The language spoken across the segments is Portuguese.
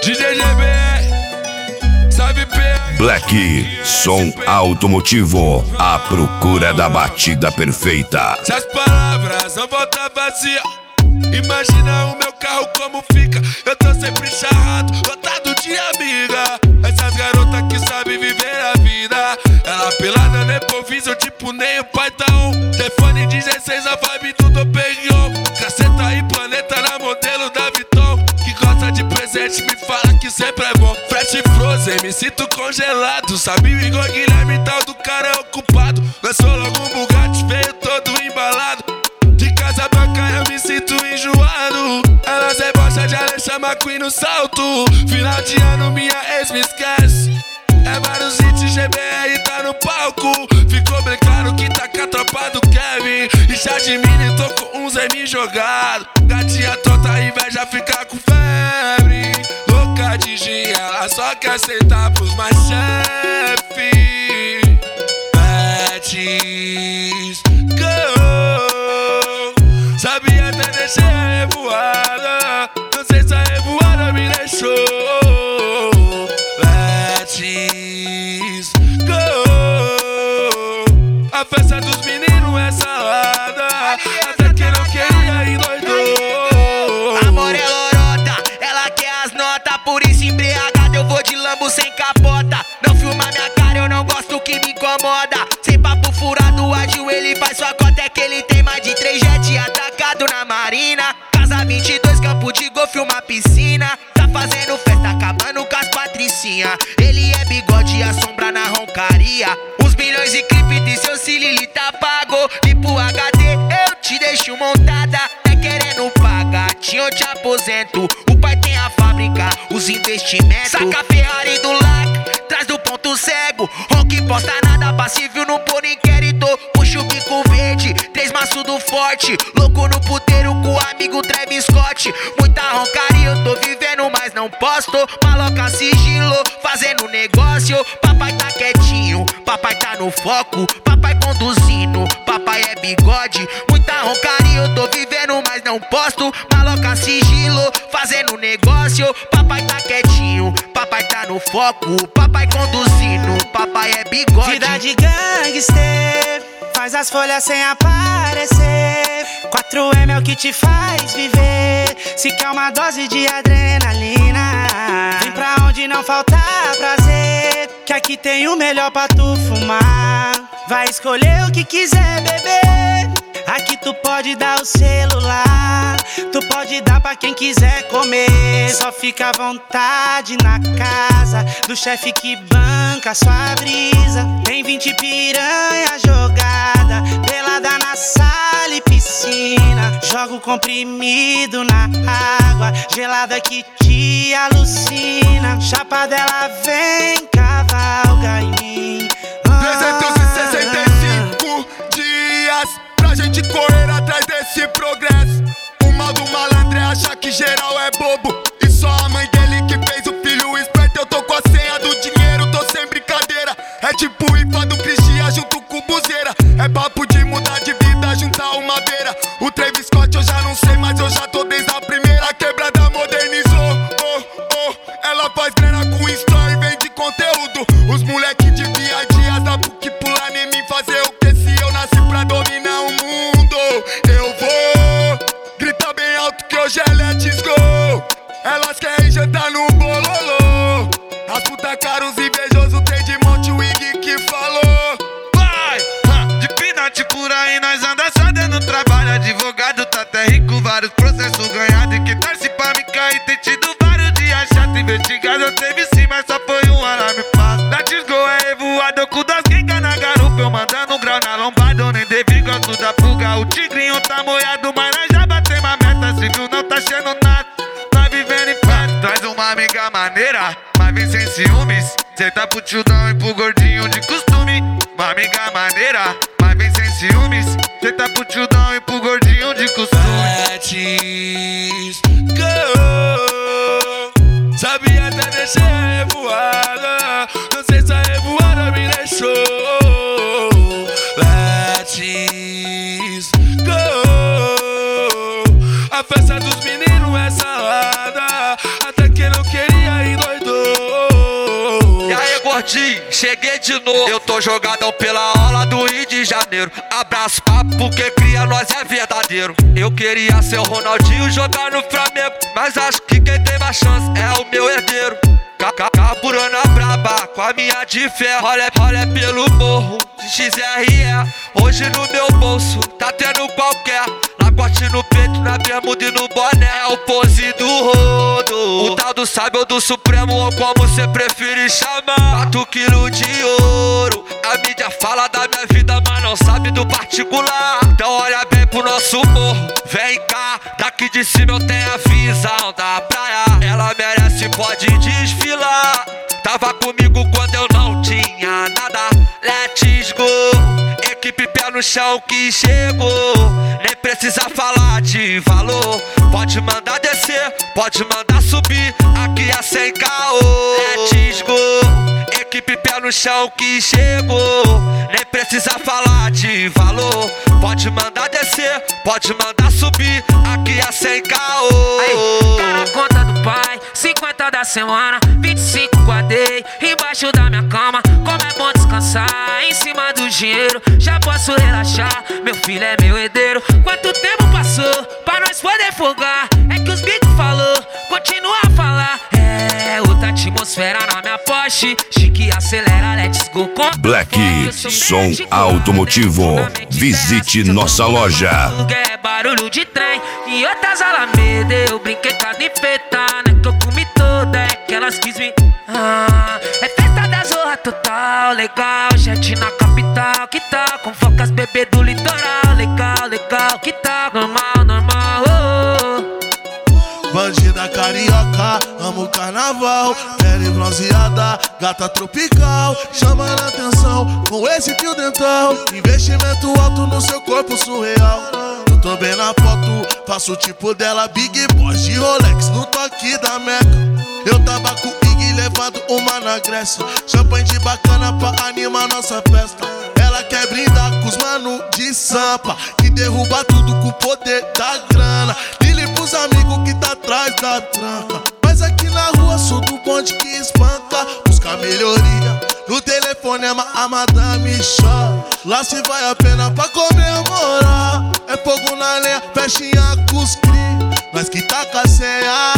DJ GB, sabe PH. Black, som automotivo, à procura da batida perfeita. Se as palavras não voltam vazia, imagina o meu carro como fica. Eu tô sempre charrado, lotado de amiga. Essas garotas que sabem viver a vida. Ela pelada no improviso, tipo nem o pai tá on. Telefone 16, a vibe tudo pegou. Caceta e planeta na modelo da Viton. Que gosta de presente, me fala que sempre é bom. Fresh Frozen, me sinto congelado. Sabe o Igor Guilherme, tal do cara é ocupado. Lançou logo um Bugatti, veio todo embalado. De Casa Branca eu me sinto enjoado. Elas debocham de Alexandre McQueen no salto. Final de ano minha ex me esquece. É vários hits, GBR tá no palco. Ficou bem claro que tá com a tropa do Kevin. E já de mini tô com uns M jogado. Gatinha tonta, inveja fica com febre. Louca de gin, ela só quer sentar pros mais chefe. Betis, go. Sabia até deixei a revoada. Não sei se a revoada me deixou. Betis, go. A festa dos meninos é salada. Até quem não queria endoidou. Amor é lorota, ela quer as notas. Por isso embriagado eu vou de Lambo sem capota. Não filma minha cara, eu não gosto que me incomoda. Sem papo furado, ágil ele faz sua cota. É que ele tem mais de 3 jet atacado na marina. Casa 22, campo de golfe, uma piscina. Tá fazendo festa, acabando com as patricinha. Ele é bigode e a sombra na roncaria. Uns milhões e clipe de seu Cilili tá pago. E pro HD eu te deixo montada. É querendo pagar, eu te aposento. O pai tem a fábrica, os investimentos. Saca a Ferrari do lac, traz do ponto cego. Ronque posta nada, passível não por inquérito. Puxa o bico verde, 3 maços do forte. Louco no puteiro com o amigo Travis Scott. Muita roncaria, eu tô vivendo, mas não posto. Maloca sigilo, fazendo negócio. Papai tá quietinho, papai tá no foco. Papai conduzindo, papai é bigode. Muita roncaria, eu tô vivendo, mas não posto. Maloca sigilo, fazendo negócio. Papai tá quietinho, papai tá no foco. Papai conduzindo, papai é bigode. Vida de gangster, faz as folhas sem aparecer. 4M é o que te faz viver. Se quer uma dose de adrenalina, vem pra onde não falta prazer. Que aqui tem o melhor pra tu fumar. Vai escolher o que quiser beber. Aqui tu pode dar o celular, tu pode dar pra quem quiser comer. Só fica à vontade na casa do chefe que banca a sua brisa. Tem 20 piranha jogada, pelada na sala e piscina. Joga o comprimido na água gelada que te alucina. Chapa dela vem, cavalga em mim. 365 dias pra gente correr atrás desse progresso. O mal do malandro é achar que geral é bobo. E só a mãe dele que fez o filho esperto. Eu tô com a senha do dinheiro, tô sem brincadeira. É tipo o IPA do Cristian junto com o Buzeira. É papo de mudar de vida, juntar uma beira. O Travis Scott eu já não sei, mas eu já tô desde a primeira. A quebrada modernizou, ela faz grana com story, vende conteúdo. Os moleque de viadias da PUC pular em mim, fazer o que se eu nasci pra dominar o mundo. Eu vou gritar bem alto que hoje é let's go. Elas querem jantar no bololô. As puta caros invejosos tem de monte o Iggy que falou. Vai, de pinate por aí nós anda só dando trabalho. Advogado tá até rico, vários processos ganhados. E que torce pra me cair tem tido vários dias chato. Investigado eu teve sim, mas só foi um alarme fácil. Let's go é revoado com das quengas na garupa. Eu mandando grau na lombada, eu nem devi, gosto da fuga. O tigrinho tá moiado, mas nós já batemos a meta. Civil não tá achando nada, tá vivendo em pé. Traz uma amiga maneira, mas vem sem ciúmes. Cê tá pro tildão e pro gordinho de costume. Uma amiga maneira, mas vem sem ciúmes. Cê tá pro tildão e pro gordinho de costume. Betis, go. Sabia até deixei a revoada. Não sei se a revoada me deixou. Betis, go. A festa dos meninos é salada. Até quem não queria gordinho, cheguei de novo. Eu tô jogadão pela aula do Rio de Janeiro. Abraço papo porque cria nós é verdadeiro. Eu queria ser o Ronaldinho jogar no Flamengo, mas acho que quem tem mais chance é o meu herdeiro. Caburana braba com a minha de ferro. Olha pelo morro de XRE. Hoje no meu bolso tá tendo qualquer lagote no peito, na bermuda e no boné. É o pose do rodo, o tal do sábio do Supremo, ou como cê preferir chamar. 4 quilos de ouro. A mídia fala da minha vida, mas não sabe do particular. Então olha bem pro nosso morro, vem cá. Daqui de cima eu tenho a visão da praia. Ela merece, pode desfilar. Tava comigo quando eu não tinha nada. Let's go. Equipe pé no chão que chegou. Nem precisa falar de valor. Pode mandar descer, pode mandar subir. Aqui é sem caô. Let's go. Equipe pé no chão que chegou. Nem precisa falar de valor. Pode mandar descer, pode mandar subir. Aqui é sem caô. Aí, tá na conta do pai, 50 da semana, 25 guardei embaixo da minha cama. Como é bom descansar em cima do dinheiro. Já posso relaxar, meu filho é meu herdeiro. Quanto tempo passou pra nós poder folgar? É que os bicos falou, continua a falar. É outra atmosfera na minha Porsche. Chique acelera, let's go. Black Som Automotivo. Visite nossa loja. É barulho de trem e outras alamedas. Eu brinquei com a nifeta, né? Que eu comi toda, é que elas quis me... é festa da zorra total, legal. Jet na capital, que tal? Com focas bebê do litoral, legal, legal. Que tal? Normal, normal, oh. Bandida carioca, amo carnaval. Pele bronzeada, gata tropical. Chamando a atenção com esse fio dental. Investimento alto no seu corpo surreal. Eu tô bem na foto, faço o tipo dela. Big Boss de Rolex no toque da Meca. Eu tava com o Big levando uma na Grécia. Champanhe de bacana pra animar nossa festa. Ela quer brindar com os mano de Sampa, que derruba tudo com o poder da grana. Lili pros amigos que tá atrás da tranca. Mas aqui na rua sou do bonde que espanca. Busca melhoria, no telefone a madame chora. Lá se vai a pena pra comemorar. É fogo na lenha, festinha com os cri. Nós que tá com a senha.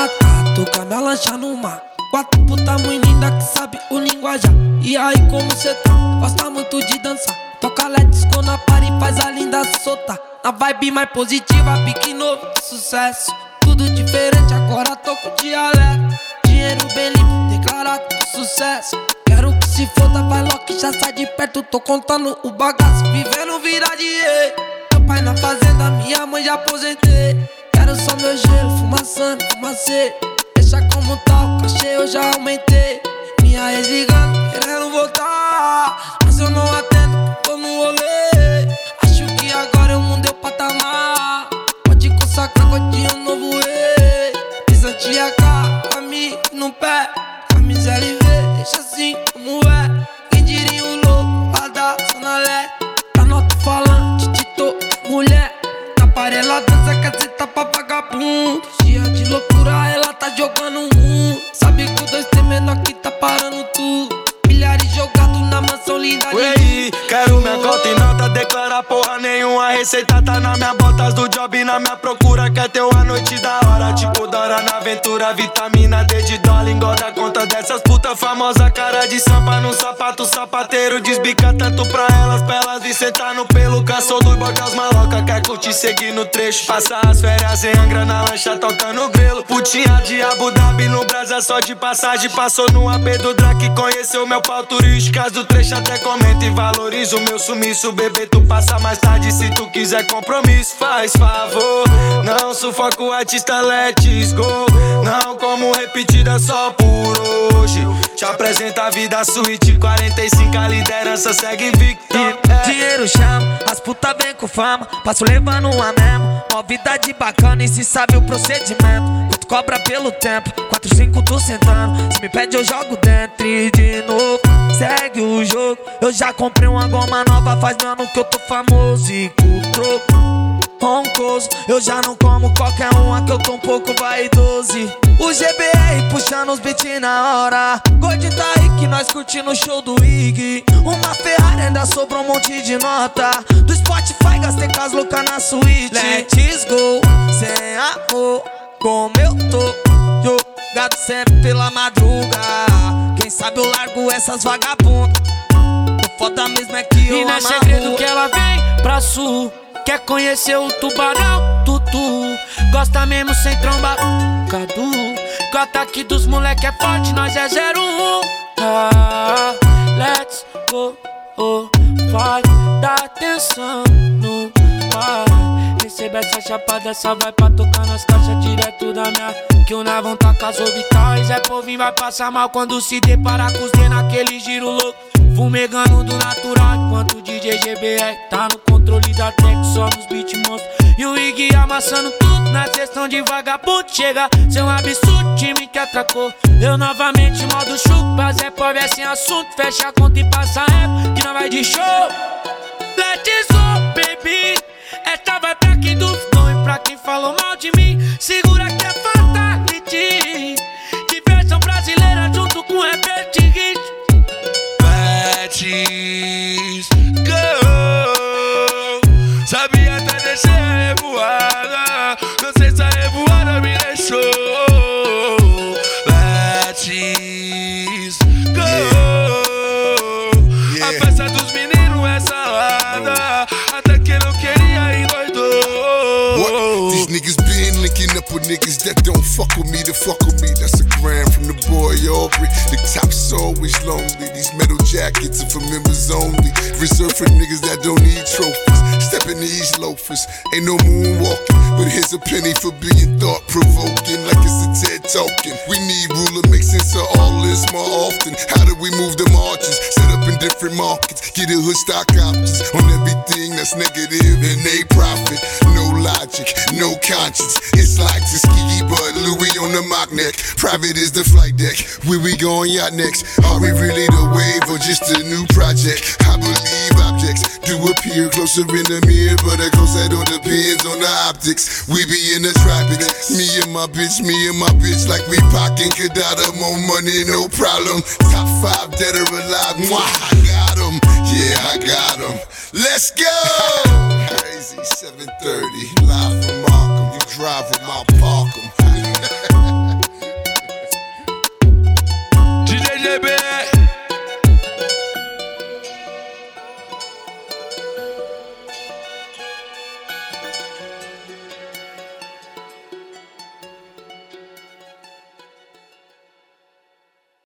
Toca minha lancha no mar. 4 puta muito linda que sabe o linguajar. E aí como cê tá? Gosta muito de dançar. Toca let's go na party, faz a linda soltar. Na vibe mais positiva, pique novo, sucesso. Tudo diferente, agora tô com dialeto. Dinheiro bem limpo, declarado sucesso. Quero que se foda, vai logo que já sai de perto. Tô contando o bagaço, vivendo vida de rei. Meu pai na fazenda, minha mãe já aposentei. Quero só meu gelo, fumaçando, fumacê. Deixa como tá, o cachê eu já aumentei. Minha ex ligando, querendo voltar. Mas eu não atendo, tô no rolê. Acho que agora eu mudei o patamar. Pode consagrar, godinho um novo rei. Pisante AK, amigo no pé. Camisa LV, deixa assim como é. Quem diria um louco, lá da Zona Leste. Tá no alto-falante, Tito, mulher. Na parela dança, caceta pra vagabundo. Dia de loucura, ela tá jogando um. Sabe que o 2T menor que tá parando tudo. Milhares jogados na mansão linda. Ué, quero minha cota e nota, declarar porra nenhuma. Receita tá na minha botas do job, na minha procura. Quer ter uma noite da hora, tipo Dora na aventura. Vitamina D de dólar, engorda a conta dessas puta famosa. Cara de sampa no sapato, sapateiro desbica tanto pra elas vir sentar no pelo. Cansou do boy das maloca, quer curtir, seguir no trecho. Passar as férias em Angra na lancha, tocando grelo. Putinha de Abu Dhabi no brasa só de passagem. Passou no AP do Drake, conheceu meu pau turísticas do trecho. Até comenta e valoriza o meu sumiço. Bebê, tu passa mais tarde se tu quiser compromisso. Faz favor, não sufoca o artista, let's go. Não como repetida só por hoje. Te apresenta a vida suíte, 45 a liderança segue invicto. Dinheiro chama, as puta vem com fama. Passo levando uma mesmo. Mó vida de bacana e se sabe o procedimento. Tu cobra pelo tempo, 4, 5 tu sentando. Se me pede eu jogo dentro e de novo segue o jogo. Eu já comprei uma goma nova, faz um ano que eu tô famoso e com o troco. roncoso. Eu já não como qualquer uma que eu tô um pouco vaidoso. O GBR puxando os beats na hora. Gordinho tá aí que nós curtindo o show do Iggy. Uma Ferrari ainda sobrou um monte de nota. Do Spotify gastei com as loucas na suíte. Let's go, sem amor, como eu tô jogado sempre pela madruga. Quem sabe eu largo essas vagabundas. O foda mesmo é que eu e não é segredo que ela vem pra sul. Quer conhecer o tubarão, tutu. Gosta mesmo sem tromba, Cadu. Que o ataque dos moleque é forte, nós é 01. Let's go, vai dar atenção no pai. Recebe essa chapada, essa vai pra tocar nas caixas direto da minha. Que o Navão tá com as orbitais. É povinho, vai passar mal quando se deparar com os D naquele giro louco. Fumegando do natural, enquanto o DJ GBR tá no controle da tech, só nos beat monstros. E o Iggy amassando tudo na sessão de vagabundo. Chega, seu absurdo, time que atracou. Eu novamente modo chupa, Zé pobre é sem assunto. Fecha a conta e passa época, que não vai de show. Let's go, baby. Esta vai pra quem duvidou e pra quem falou mal de mim. Segura que é fatality. Diversão brasileira junto com Herbert Hit. Let's go. Sabia até descer a revoada. Não sei se a revoada me deixou. Let's go. A festa dos meninos é salada. Até que não queria endoidou. These niggas been linking up with niggas that don't fuck with me to fuck with me. That's a gram from the boy Aubrey. The top's always lonely. These metal jackets are for members only. Reserved for niggas that don't need trophies. Stepping these loafers, ain't no moonwalking. But here's a penny for being thought-provoking, like it's a TED token. We need ruler, make sense of all this more often. How do we move the margins? Set up in different markets, get a hood stock options on everything that's negative and they profit. No logic, no conscience. It's like Tuskegee, but Louis on the mock neck. Private is the flight deck. Where we going yacht next? Are we really the wave or just a new project? I believe objects do appear closer in the mirror, but of course that all depends on the optics. We be in the tropics, me and my bitch, like we pockin' Kadada, more money, no problem. Top 5 dead or alive, mwah, I got 'em, yeah, I got 'em. Let's go! Crazy 730, live from Markham, you drive with my paw.